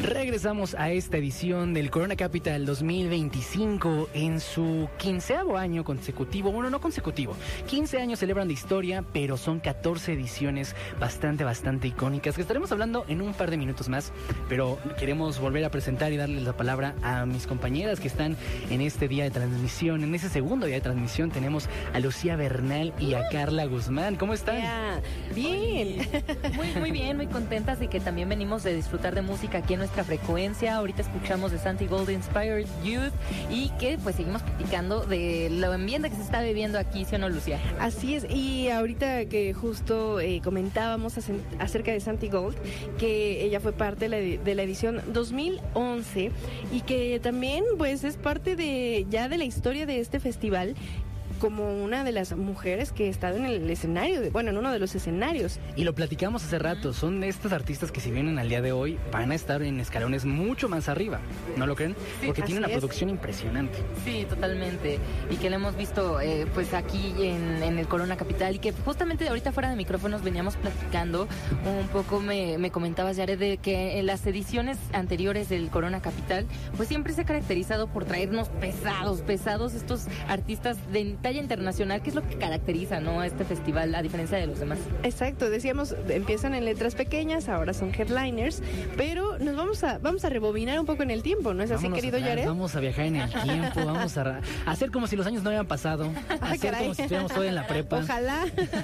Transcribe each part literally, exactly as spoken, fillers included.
Regresamos a esta edición del Corona Capital dos mil veinticinco en su quinceavo año consecutivo. Bueno, no consecutivo. quince años celebran de historia, pero son catorce ediciones bastante, bastante icónicas que estaremos hablando en un par de minutos más. Pero queremos volver a presentar y darles la palabra a mis compañeras que están en este día de transmisión. En ese segundo día de transmisión tenemos a Lucía Bernal y a Carla Guzmán. ¿Cómo están? Yeah. Bien. Muy, muy bien, muy contentas de que también venimos de disfrutar de música aquí en nuestra frecuencia. Ahorita escuchamos de Santi Gold Inspired Youth y que pues seguimos platicando de lo ambiente que se está viviendo aquí, ¿sí o no, Lucía? Así es, y ahorita que justo eh, comentábamos acerca de Santi Gold, que ella fue parte de la, de la edición dos mil once y que también pues es parte de ya de la historia de este festival, como una de las mujeres que ha estado en el escenario, de, bueno, en uno de los escenarios. Y lo platicamos hace rato, son de estos artistas que si vienen al día de hoy van a estar en escalones mucho más arriba, ¿no lo creen? Sí, porque tiene una es. producción impresionante. Sí, totalmente. Y que lo hemos visto eh, pues aquí en, en el Corona Capital y que justamente ahorita fuera de micrófonos veníamos platicando un poco, me, me comentabas, Jared, de que en las ediciones anteriores del Corona Capital pues siempre se ha caracterizado por traernos pesados, pesados estos artistas de talla internacional, que es lo que caracteriza, ¿no?, a este festival, a diferencia de los demás. Exacto, decíamos, empiezan en letras pequeñas, ahora son headliners, pero nos vamos a vamos a rebobinar un poco en el tiempo, ¿no es así, Vámonos querido atrás, Jared? Vamos a viajar en el tiempo, vamos a, ra- a hacer como si los años no habían pasado, Ah, hacer caray. como si estuviéramos todavía en la prepa. Ojalá.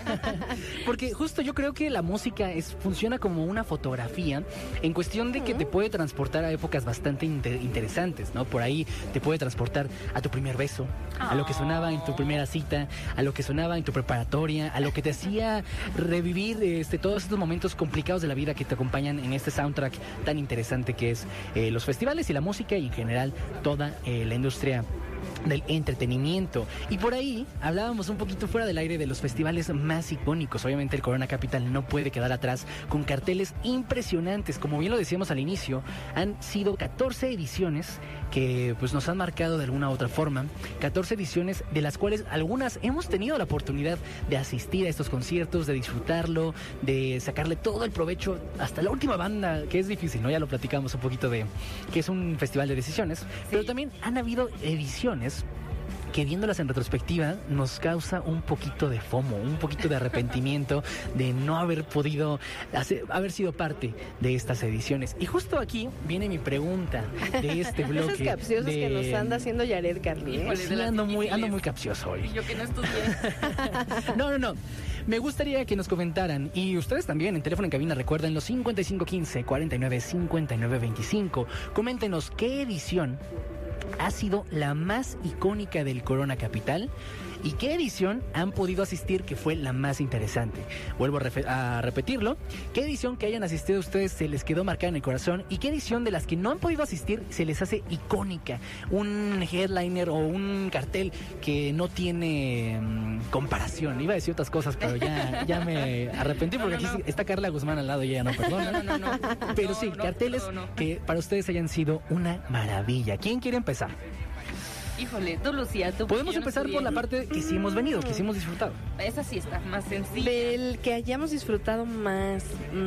Porque justo yo creo que la música es, funciona como una fotografía en cuestión de que te puede transportar a épocas bastante inter- interesantes, ¿no? Por ahí te puede transportar a tu primer beso, a lo que sonaba en tu primera cita, a lo que sonaba en tu preparatoria, a lo que te hacía revivir este, todos estos momentos complicados de la vida que te acompañan en este soundtrack tan interesante que es eh, los festivales y la música y en general toda eh, la industria del entretenimiento. Y por ahí hablábamos un poquito fuera del aire de los festivales más icónicos. Obviamente el Corona Capital no puede quedar atrás con carteles impresionantes. Como bien lo decíamos al inicio, han sido catorce ediciones que pues nos han marcado de alguna u otra forma. catorce ediciones de las cuales algunas hemos tenido la oportunidad de asistir a estos conciertos, de disfrutarlo, de sacarle todo el provecho hasta la última banda, que es difícil, ¿no? Ya lo platicamos un poquito de que es un festival de decisiones. Sí. Pero también han habido ediciones que viéndolas en retrospectiva nos causa un poquito de FOMO, un poquito de arrepentimiento de no haber podido hacer, haber sido parte de estas ediciones. Y justo aquí viene mi pregunta de este bloque. Esos capciosos de... que nos anda haciendo Jared, Carly, ¿eh? Sí, ando muy, ando muy capcioso hoy. Y yo que no estudié. No, no, no. Me gustaría que nos comentaran, y ustedes también, en teléfono en cabina, recuerden los cincuenta y cinco quince, cuarenta y nueve cincuenta y nueve veinticinco. Coméntenos qué edición ha sido la más icónica del Corona Capital y qué edición han podido asistir que fue la más interesante. Vuelvo a, refe- a repetirlo. ¿Qué edición que hayan asistido ustedes se les quedó marcada en el corazón? ¿Y qué edición de las que no han podido asistir se les hace icónica? Un headliner o un cartel que no tiene mmm, comparación. Iba a decir otras cosas, pero ya, ya me arrepentí porque no, no, aquí no. Está Carla Guzmán al lado y ella no perdona. No, no, no, no. Pero no, sí, no, carteles no, no. que para ustedes hayan sido una maravilla. ¿Quién quiere empezar? Híjole, tú, Lucía, tú. Podemos empezar por la parte que sí hemos venido, que sí hemos disfrutado. Esa sí está más sencilla. Del que hayamos disfrutado más.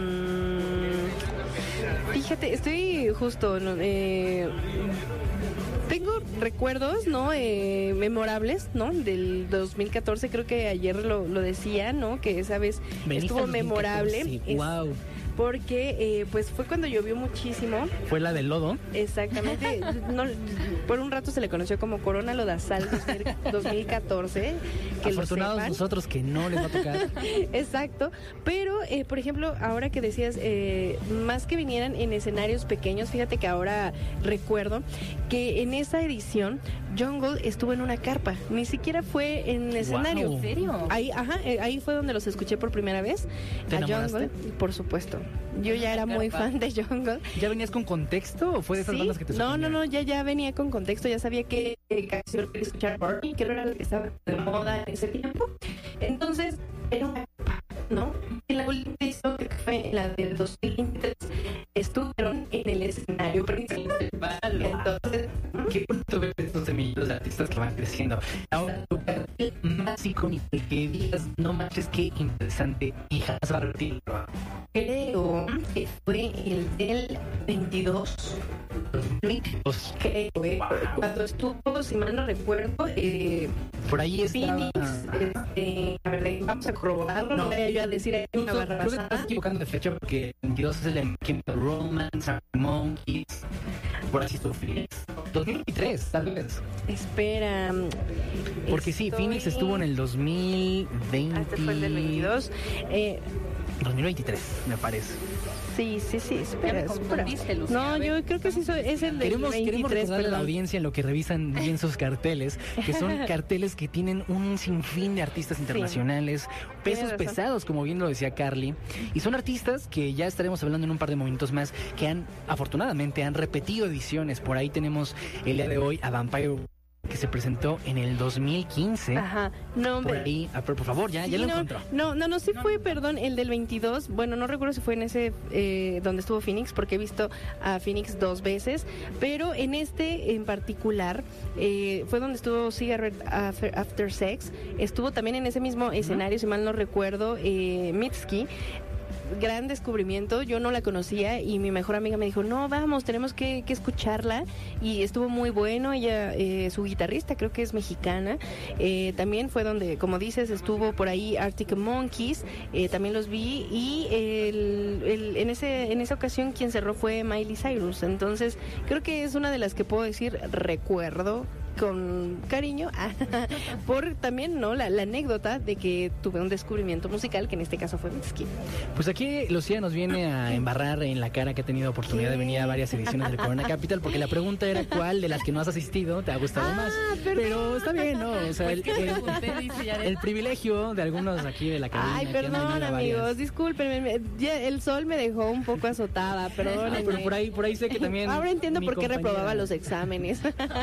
Mmm, fíjate, estoy justo. No, eh, tengo recuerdos, ¿no? Eh, memorables, ¿no? Del dos mil catorce, creo que ayer lo, lo decía, ¿no? Que esa vez Veniste estuvo memorable. Sí, es, wow. Porque, eh, pues, fue cuando llovió muchísimo. ¿Fue la del lodo? Exactamente. No, por un rato se le conoció como Corona Lodazal dos mil catorce. Que afortunados nosotros que no les va a tocar. Exacto. Pero, eh, por ejemplo, ahora que decías, eh, más que vinieran en escenarios pequeños, fíjate que ahora recuerdo que en esa edición Jungle estuvo en una carpa. Ni siquiera fue en el escenario. ¿En serio? Ahí, ajá, eh, ahí fue donde los escuché por primera vez. ¿Te a enamoraste? Jungle, por supuesto. Yo ya era muy fan de Jungle. ¿Ya venías con contexto o fue de esas ¿Sí? bandas que te No, no, sorprendieron? no, ya, ya venía con contexto, ya sabía qué eh, canción quería escuchar Barney, que era la que estaba de moda en ese tiempo. Entonces, era una carpa, ¿no? Y la última edición, que fue la del dos mil veintitrés, estuvieron en el escenario principal. Entonces, qué bonito ver estos semillitos de artistas que van creciendo. Ahora, tu cartel más icónico, el que digas, no más, manches, qué interesante. Y jamás va a repetir. Creo que fue el del veintidós. Pues, Creo, eh, cuando estuvo, si mal no recuerdo, eh, por ahí estaba... Phoenix, este, a ver, vamos a corroborarlo, no, no voy a yo a decir ahí una Creo que te barrabasada. estás equivocando de fecha porque el veintidós es el de Chemical Romance, Monkeys, por así estuvo Phoenix. dos mil veintitrés, tal vez. Espera. Porque sí, estoy- Phoenix estuvo en el dos mil veinte... Ah, este fue el del veintidós. Eh, dos mil veintitrés, me parece. sí, sí, sí, espera, Ya me espera. confundiste, Lucía. No, A ver, yo creo que sí soy- es el del Queremos, queremos veintitrés, recordarle a la perdón. audiencia en lo que revisan bien sus carteles, que son carteles que tienen un sinfín de artistas internacionales, pesos razón. pesados, como bien lo decía Carly, y son artistas que ya estaremos hablando en un par de momentos más, que han, afortunadamente, han repetido ediciones. Por ahí tenemos el día de hoy a Vampire, que se presentó en el dos mil quince. Ajá, no, Por hombre. ahí, ah, pero por favor, ya, ya Sí, lo no, encontró. No, no, no, sí fue, perdón, el del veintidós. Bueno, no recuerdo si fue en ese eh, donde estuvo Phoenix, porque he visto a Phoenix dos veces, pero en este en particular eh, fue donde estuvo Cigarette After, After Sex. Estuvo también en ese mismo escenario, si mal no recuerdo, eh, Mitski. Gran descubrimiento, yo no la conocía y mi mejor amiga me dijo, no, vamos, tenemos que, que escucharla, y estuvo muy bueno. Ella, eh, su guitarrista creo que es mexicana. Eh, también fue donde, como dices, estuvo por ahí Arctic Monkeys, eh, también los vi, y el, el- en ese en esa ocasión quien cerró fue Miley Cyrus. Entonces creo que es una de las que puedo decir recuerdo con cariño, por también no la, la anécdota de que tuve un descubrimiento musical, que en este caso fue Mitski. Pues aquí Lucía nos viene a embarrar en la cara que ha tenido oportunidad de venir a varias ediciones del Corona Capital, porque la pregunta era cuál de las que no has asistido te ha gustado más. perdón. Pero está bien, ¿no? O sea, el, Pues que el- pregunté, dice Yaret. el privilegio de algunos aquí de la cabina. Ay, que han perdón, venido a varias. amigos, discúlpenme, me- ya el sol me dejó un poco azotada, perdón. Ay, pero por ahí, por ahí sé que también... Ahora entiendo mi por qué compañera- reprobaba los exámenes.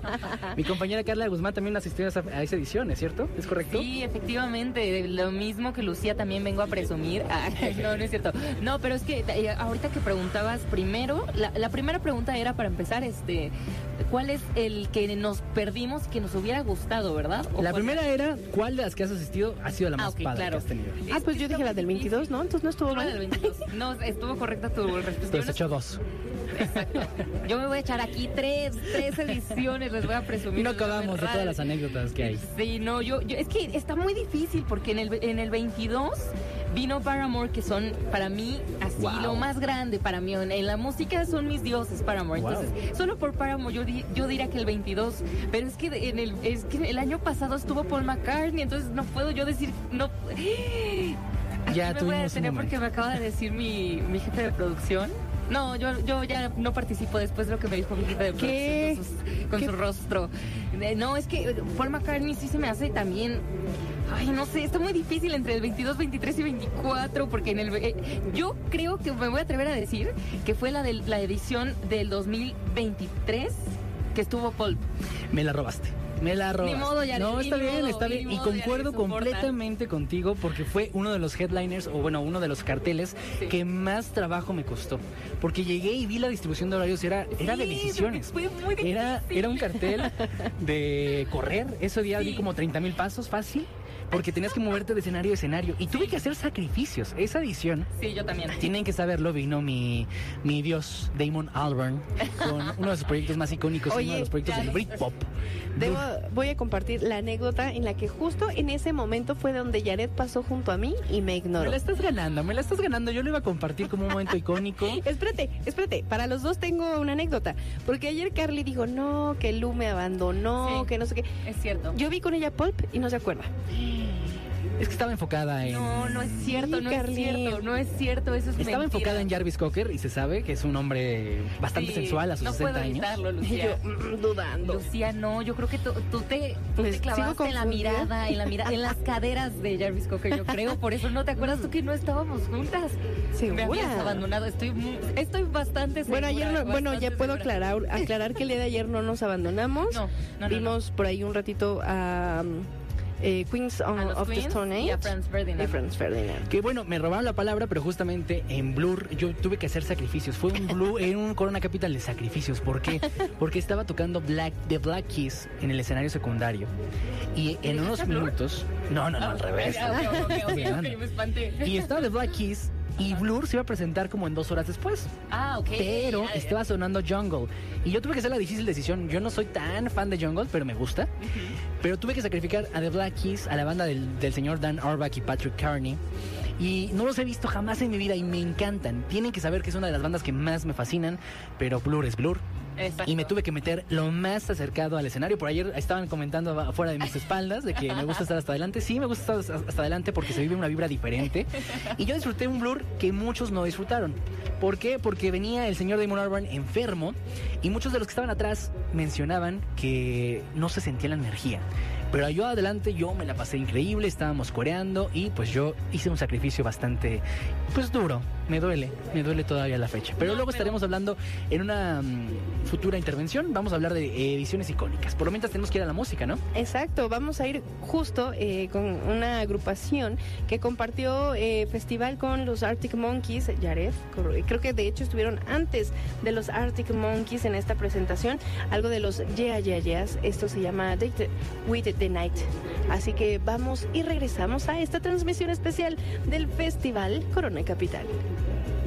Mi compañera Carla Guzmán también asistió a esa, a esa edición, ¿es cierto? ¿Es correcto? Sí, efectivamente, lo mismo que Lucía también vengo a presumir. Ay, no, no es cierto. No, pero es que eh, ahorita que preguntabas primero, la, la primera pregunta era para empezar, este, ¿cuál es el que nos perdimos que nos hubiera gustado, verdad? ¿O La cuál? primera era, ¿cuál de las que has asistido ha sido la más Ah, ok, padre claro. que has tenido? Ah, pues yo dije la del veintidós, ¿no? Entonces no estuvo La del mal. veintidós. No, estuvo correcta tu respuesta. Pero has hecho dos. Exacto. Yo me voy a echar aquí tres, tres ediciones, les voy a presumir. Y no les voy a acabamos de narrar. todas las anécdotas que hay. Sí, no, yo, yo- es que está muy difícil porque en el, en el veintidós vino Paramore, que son para mí así Wow. lo más grande para mí. En, en la música son mis dioses Paramore. Wow. Entonces, solo por Paramore yo, di- yo diría que el veintidós, pero es que de- en el es que el año pasado estuvo Paul McCartney, entonces no puedo yo decir no. Aquí Ya me voy a tuvimos un detener porque momento. me acaba de decir mi, mi jefe de producción. No, yo, yo ya no participo después de lo que me dijo mi jefe de ¿Qué? producción con, sus- con ¿Qué? su rostro. Eh, No, es que Paul McCartney sí se me hace también. Ay, no sé, está muy difícil entre el veintidós, veintitrés y veinticuatro, porque en el eh, yo creo que me voy a atrever a decir que fue la de la edición del dos mil veintitrés que estuvo Paul. Me la robaste. Me la robaste. modo, Yaret, No, ni está bien, modo, está ni bien. Y modo, concuerdo Yaret, soporta. completamente contigo porque fue uno de los headliners, o bueno, uno de los carteles Sí. que más trabajo me costó. Porque llegué y vi la distribución de horarios, era, era de Sí, decisiones. fue muy difícil. Era, era un cartel de correr. Ese día Sí. di como treinta mil pasos fácil. Porque tenías que moverte de escenario a escenario. Y tuve que hacer sacrificios. Esa edición, Sí, yo también. tienen que saberlo, vino mi, mi dios Damon Albarn con uno de sus proyectos más icónicos, Oye, uno de los proyectos ya del lo- Britpop. Debo, voy a compartir la anécdota en la que justo en ese momento fue donde Yaret pasó junto a mí y me Me ignoró. la estás ganando, me la estás ganando. Yo lo iba a compartir como un momento icónico. Espérate, espérate, para los dos tengo una anécdota, porque ayer Carly dijo, no, que Lu me abandonó, Sí. que no sé qué. Es cierto. Yo vi con ella Pulp y no se acuerda. Es que estaba enfocada en... No, no es cierto, Sí, no Carly. es cierto, no es cierto, eso es Estaba mentira. enfocada en Jarvis Cocker y se sabe que es un hombre bastante Sí, sensual a sus no sesenta puedo años. evitarlo, Y Lucía. yo, mm, dudando. Lucía, no, yo creo que tú, tú te, tú Pues, te sigo clavaste en la confundida. mirada, en la mirada, en las caderas de Jarvis Cocker, yo creo, por eso no te acuerdas tú que no estábamos juntas. ¿Segura? Me habías abandonado, estoy muy- estoy bastante segura. Bueno, ayer no- bueno, bastante ya puedo segura. aclarar, aclarar que el día de ayer no nos abandonamos. No, no, no, Vimos por ahí un ratito a... eh, Queens on, A los of Queens the Stone Age y a Franz Ferdinand. y Franz Ferdinand. Que bueno, me robaron la palabra, pero justamente en Blur yo tuve que hacer sacrificios. Fue un Blur, en un Corona Capital de sacrificios. ¿Por qué? Porque estaba tocando Black, The Black Keys en el escenario secundario. Y en unos minutos... No, no, no, al revés. Ah, ok, ok, ok, ok, me espanté. Y estaba The Black Keys y Blur se iba a presentar como en dos horas después. Ah, ok. Pero Ah, estaba sonando Jungle. Y yo tuve que hacer la difícil decisión. Yo no soy tan fan de Jungle, pero me gusta. Uh-huh. Pero tuve que sacrificar a The Black Keys, a la banda del, del señor Dan Auerbach y Patrick Carney. Y no los he visto jamás en mi vida y me encantan. Tienen que saber que es una de las bandas que más me fascinan, pero Blur es Blur. Exacto. Y me tuve que meter lo más acercado al escenario. Por ayer estaban comentando afuera de mis espaldas de que me gusta estar hasta adelante. Sí, me gusta estar hasta adelante porque se vive una vibra diferente. Y yo disfruté un Blur que muchos no disfrutaron. ¿Por qué? Porque venía el señor Damon Albarn enfermo y muchos de los que estaban atrás mencionaban que no se sentía la energía. Pero yo adelante yo me la pasé increíble, estábamos coreando y pues yo hice un sacrificio bastante, pues duro. Me duele, me duele todavía la fecha. Pero No, luego pero- estaremos hablando en una um, futura intervención. Vamos a hablar de ediciones icónicas. Por lo mientras tenemos que ir a la música, ¿no? Exacto, vamos a ir justo eh, con una agrupación que compartió eh, festival con los Arctic Monkeys, Yared. Creo que de hecho estuvieron antes de los Arctic Monkeys en esta presentación. Algo de los Yeah Yeah Yeahs. Esto se llama Date with the Night. Así que vamos y regresamos a esta transmisión especial del Festival Corona Capital.